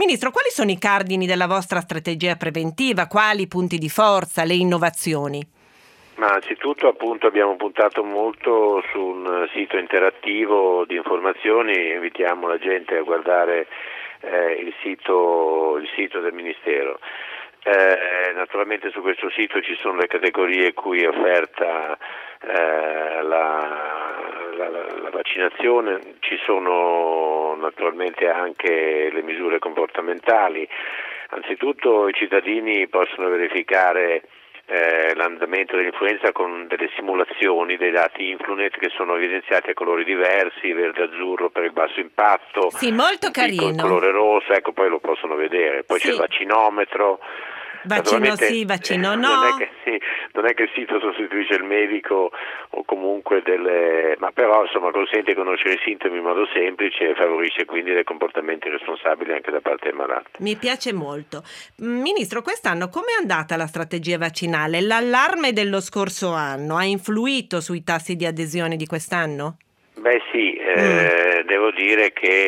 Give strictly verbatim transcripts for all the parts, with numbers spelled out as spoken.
Ministro, quali sono i cardini della vostra strategia preventiva? Quali i punti di forza, le innovazioni? Ma anzitutto appunto abbiamo puntato molto su un sito interattivo di informazioni, invitiamo la gente a guardare eh, il sito, il sito del Ministero. Eh, naturalmente su questo sito ci sono le categorie cui è offerta eh, la, la, la vaccinazione, ci sono naturalmente anche le misure comportamentali. Anzitutto i cittadini possono verificare Eh, l'andamento dell'influenza con delle simulazioni dei dati Influnet che sono evidenziati a colori diversi, verde azzurro per il basso impatto, sì, molto carino, il colore rosso, ecco, poi lo possono vedere, poi sì. C'è il vaccinometro. Vaccino sì, vaccino no. Non è, che, sì, non è che il sito sostituisce il medico o comunque delle, ma però insomma consente di conoscere i sintomi in modo semplice e favorisce quindi dei comportamenti responsabili anche da parte del malato. Mi piace molto. Ministro, quest'anno com'è andata la strategia vaccinale? L'allarme dello scorso anno ha influito sui tassi di adesione di quest'anno? Beh sì, eh, mm. devo dire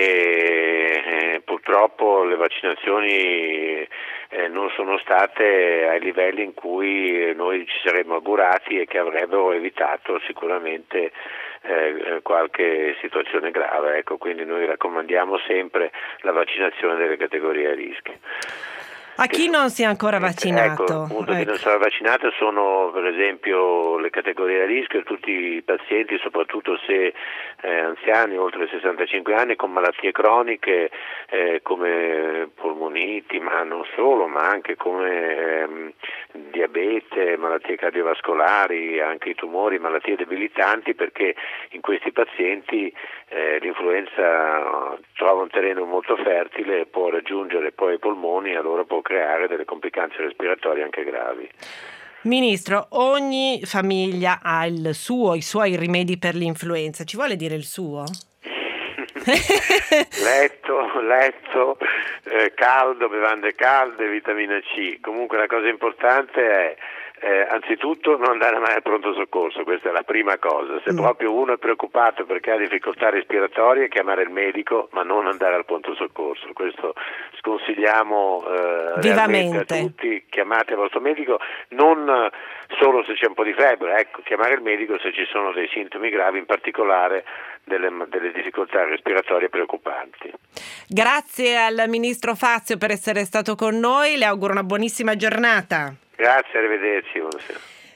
che eh, purtroppo le vaccinazioni eh, non sono state ai livelli in cui noi ci saremmo augurati e che avrebbero evitato sicuramente eh, qualche situazione grave. Ecco, quindi noi raccomandiamo sempre la vaccinazione delle categorie a rischio. A chi non si è ancora vaccinato? Ecco, appunto, ecco. Chi non sarà vaccinato sono per esempio le categorie a rischio, tutti i pazienti, soprattutto se eh, anziani oltre sessantacinque anni con malattie croniche eh, come polmoniti, ma non solo, ma anche come ehm, diabete, malattie cardiovascolari, anche i tumori, malattie debilitanti, perché in questi pazienti eh, l'influenza trova un terreno molto fertile, può raggiungere poi i polmoni e allora può creare delle complicanze respiratorie anche gravi. Ministro, ogni famiglia ha il suo, i suoi rimedi per l'influenza. Ci vuole dire il suo? letto, letto, eh, caldo, bevande calde, vitamina C. Comunque la cosa importante è Eh, anzitutto non andare mai al pronto soccorso, questa è la prima cosa. Se mm. proprio uno è preoccupato perché ha difficoltà respiratorie, chiamare il medico, ma non andare al pronto soccorso. Questo sconsigliamo eh, vivamente a tutti, chiamate il vostro medico, non solo se c'è un po' di febbre, ecco, chiamare il medico se ci sono dei sintomi gravi, in particolare delle, delle difficoltà respiratorie preoccupanti. Grazie al Ministro Fazio per essere stato con noi, le auguro una buonissima giornata. Grazie, arrivederci. Buonasera.